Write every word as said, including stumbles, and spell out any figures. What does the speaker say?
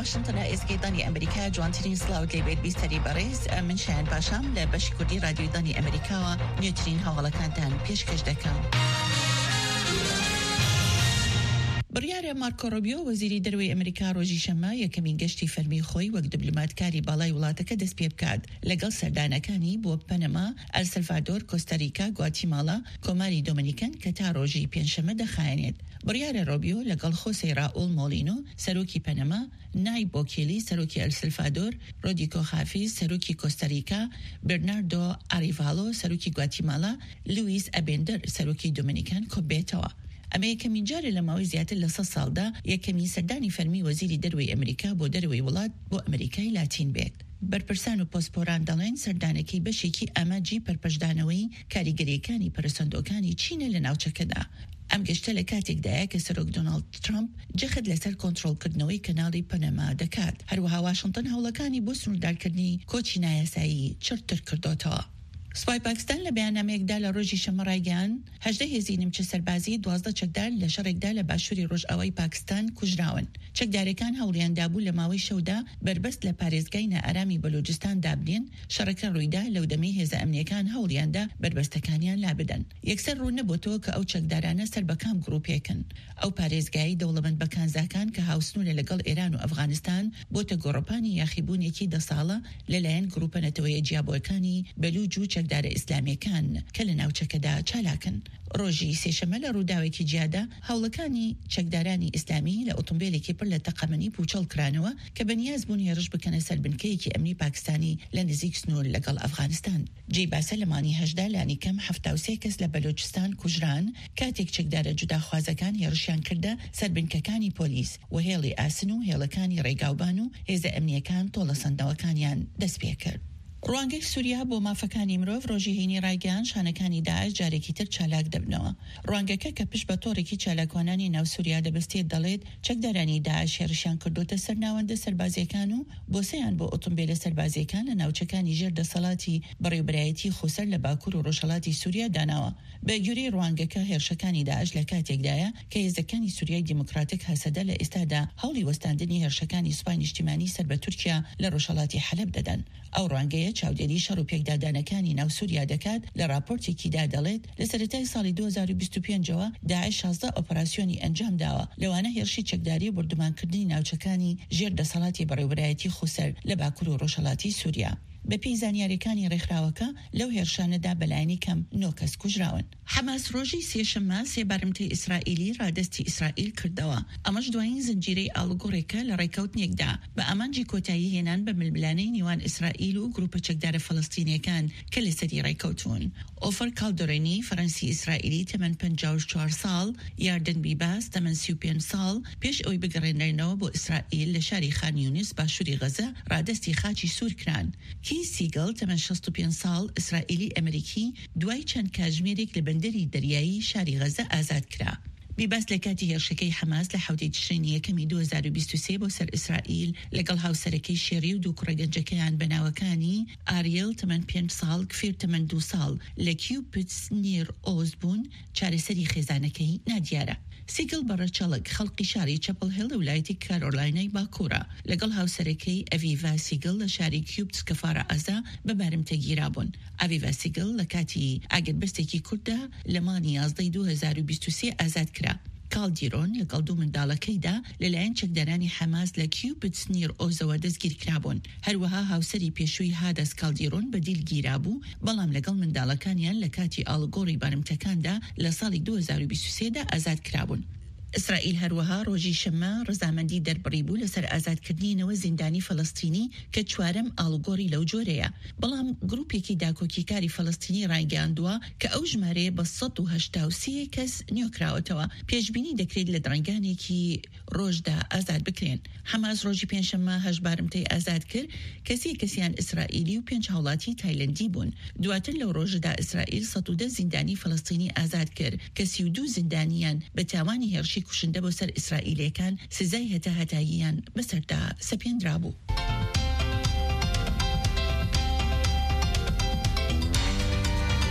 واشنطن اسكي داني امريكا جوانترين سلاوت لبيت بيستري باريس من شان باشام لبش كردي راديو داني امريكا نيوترين هوالا كانتان بيشكش دكا. بڕیارە مارکۆ ڕۆبیۆ وەزیری دەرەوەی ئەمریکا ڕۆژی شەممە یەکەمین گەشتی فەرمی خۆی وەک دیبلۆماتکاری باڵای وڵاتەکە دەست پێ بکات لەگەڵ سەردانەکانی بۆ پەنەما، ئەلسەلڤادۆر، کۆستاریکا، گواتیماڵا، کۆماری دۆمینیکن کە تا ڕۆژی پێنجشەممە دەخایەنێت. بڕیارە ڕۆبیۆ لەگەڵ خۆسەی ڕاؤڵ مۆلینۆ سەرۆکی پەنەما، نایب بۆکێلی سەرۆکی ئەلسەلڤادۆر، ڕۆدیکۆ خافیز سەرۆکی کۆستاریکا، برناردۆ ئاریڤالۆ سەرۆکی گواتیماڵا، لوئیس ئەبێندەر سەرۆکی دۆمینیکان کۆبێتەوە. ئەمە یەکەمین جارە لە ماوەی زیاتر لە سە ساڵدا یەکەمین سەردانی فەرمی وەزیری دەرەوەی ئەمریکا بۆ دەرەوەی وڵات بۆ ئەمریکای لاتین بێت. بەرپرسان و پۆسپۆران دەڵێن سەردانەکەی بەشێکی ئاماجی پەرپەشدانەوەی کاریگەریەکانی پەرستەندۆکانی چینە لە ناوچەکەدا. ئەم گەشتە لە کاتێکدایە کە سەرۆک دۆناڵد ترامپ جەخت لەسەر کۆنتڕۆڵکردنەوەی کەناڵی پەنەما دەکات. هەروەها واشنتن هەوڵەکانی بۆ سنووردارکردنی کۆچی نایاسایی چرتر کردوتەوە. سوپای پاکستان لە بەیاننامەیەکدا لە ڕۆژی شەممە ڕایگەیان هەژدە هێزی نیمچە سەربازی دوازدە چەکدار لە شەڕێکدا لە باشووری ڕۆژئاوای پاکستان کوژراون. چەکدارەکان هەوڵیان دابوو لە ماوەی شەودا بربەست لە پارێزگای نائارامی بەلوچستان دابنێن. شەڕەکە ڕوویدا لەو دەمەی هێزە ئەمنیەکان هەوڵیاندا بربەستەکانیان لابدەن. یەکسەر ڕوو نەبووتەوە کە ئەو چەکدارانە سەر بە کام گروپێکن. ئەو پارێزگایی دەوڵەمەند بە کانزاکان کە هاوسنوورە لەگەڵ ئێران و ئەفغانستان بۆتە گۆڕەپانی یاخیبوونێکی دە ساڵە لەلایەن گروپە نەتەوەیە جیابۆکانی بەلوچ و چەکدارە ئیسلامی کە لە ناوچەکەدا چالاکن. ڕۆژی سێشەمە لە ڕووداوێکی جیادا هەوڵەکانی چەکدارانی ئیسلامی لە ئۆتۆمبیلێکی پڕ لە تەقەمەنی پوچەڵ کرانەوە کە بەنیاز بوون هێرش بکەنە سەر بنکەیەکی ئەمنی پاکستانی لە نزیک سنوور لەگەڵ ئەفغانستان. جێی باسە لەمانی هەژدا لانی کەم هەفتە و سێ کەس لە بەلوچستان کوژران کاتێک چەکدارە جوداخوازەکان هێرشیان کردە سەر بنکەکانی پۆلیس و هێڵی ئاسن و هێڵەکانی ڕێگاوبان و هێزە ئەمنیەکان تۆڵە سەندەوەکانیان دەست پێ کرد. ڕوانگەی سووریا بۆ مافەکانی مرۆڤ ڕۆژی هینی ڕایگەیان شانەکانی داعش جارێکی تر چالاک دەبنەوە. ڕوانگەکە کە پشت بە تۆڕێکی چالاکوانانی ناو سووریا دەبستێت دەڵێت چەکدارانی داعش هێرشیان کردوتە سەر ناوەندە سەربازیەکان و بۆسەیان بۆ ئۆتۆمبیلە سەربازیەکان لە ناوچەکانی ژێر دەسەڵاتی بەڕێوەبرایەتی خۆسەر لە باکوور و ڕۆژهەڵاتی سووریا داناوە. بە گوێرەی ڕوانگەکە هێرشەکانی داعش لە کاتێکدایە کە هێزەکانی سووریای دیموکراتیک هەسەدە لە ئێستادا هەوڵی وەستاندنی هێرشەکانی سوپای نیشتیمانی سەر بە تورکیا لە ڕۆژهەڵاتی حەلەب دەدەن. ئەو ڕوانگەیە چاودێری شەڕ و پێکدادانەکانی ناو سووریا دەکات لە راپۆرتێکیدا دەڵێت لە سەرەتای ساڵی دوو هەزار و بیست و پێنجەوە داعش شازدە ئۆپەراسیۆنی ئەنجام داوە لەوانە هێرشی چەکداری و بردومانکردنی ناوچەکانی ژێر دەسەڵاتی بەڕێوەبرایەتی خۆسەر لە باکوور و ڕۆژهەڵاتی سووریا. بە پێی زانیاریەکانی ڕێکخراوەکە لەو هێرشانەدا بەلایەنی کەم نۆ کەس کوژراون. حەماس ڕۆژی سێشەممە سێ بارمتەی ئیسرائیلی ڕادەستی ئیسرائیل کردەوە. ئەمەش دوایین زنجیرەی ئاڵوگۆڕێکە لە ڕێکەوتنێکدا بە ئامانجی کۆتایی هێنان بە ململانەی نێوان ئیسرائیل و گروپە چەکدارە فەڵەستینیەکان کە لەسەری ڕێکەوتون. ئۆفەر کالدۆرێنی فەرەنسی ئیسرائیلی تەمەن پەنجا و چوار ساڵ، یاردن بیباس تەمەن سی و پێنج ساڵ پێش ئەوی بگەڕێنرێنەوە بۆ ئیسرائیل لە شاری خان یونس باشووری غەزە ڕادەستی خاچی سوور کران. کی سیگل تەمەن شەست و پێنج ساڵ ئیسرائیلی ئەمریکی دوای چەند کاتژمێرێک لە بەندەری دەریایی شاری غەزە ئازاد کرا. بیباس لە کاتی هێرشەکەی حەماس لە حوتەی تشرینی یەکەمی دوو هەزار و بیست و سێ بۆ سەر ئیسرائیل لەگەڵ هاوسەرەکەی شێری و دوو کوڕەگەنجەکەیان بەناوەکانی ئاریێل تەمەن پێنج ساڵ، کفێر تەمەن دوو ساڵ لە کیوپتس نیر ئۆز بوون چارەسەری خێزانەکەی نادیارە. سیگل بەڕەچەڵک خەڵقی شاری چەپڵ هێڵ لە ویلایەتی کارۆلاینای باکوورە لەگەڵ هاوسەرەکەی ئەڤیڤا سیگل لە شاری کیوپتس کەفارە ئەزا بە بارمتە گیرابوون. ئەڤیڤا سیگل لە کاتی ئاگربەستێکی کووردا لە مانگی یازدەی دوو هەزار و بیست و سێ ئازاد کرا. کالدیرۆن لەگەڵ دوو منداڵەکەیدا لەلایەن چەکدارانی حەماس لە کیوپتس نیر ئۆزەوە دەستگیر کرابوون. هەروەها هاوسەری پێشووی هادەس کالدیرۆن بەدیل گیرابوو بەڵام لەگەڵ منداڵەکانیان لە کاتی ئاڵگۆڕی بارمتەکاندا لە ساڵی دوو هەزار و بیست و سێ دا ئازاد کرابوون. ئیسرائیل هەروەها ڕۆژی شەممە ڕزامەندی دەربڕی بوو لەسەر ئازادکردنینەوە زیندانی فەڵەستینی کە چوارەم ئاڵگۆڕی لەو جۆرەیە. بەڵام گروپێکی داکۆکیکاری فەڵەستینی ڕایگەیاندووە کە ئەو ژمارەیە بە سەد و هەشتا و سێ کەس نیۆکراوەتەوە. پێشبینی دەکرێت لە درەنگانێکی ڕۆژدا ئازاد بکرێن. حەماس ڕۆژی پێنجشەممە هەژد بارمتەی ئازاد کرد کەسی کەسیان ئیسرائیلی و پێنج هاوڵاتی تایلەندی بوون. دواتر لەو ڕۆژەدا ئیسرائیل سەد و دە زیندانی فەڵەستینی ئازاد کرد کە سی و دوو زیندانیان بە تاوانی هێرشی کوشندە بۆ سەر ئیسرائیلەکان سزای هەتا هەتاییان بەسەردا سەپێنرا بوو.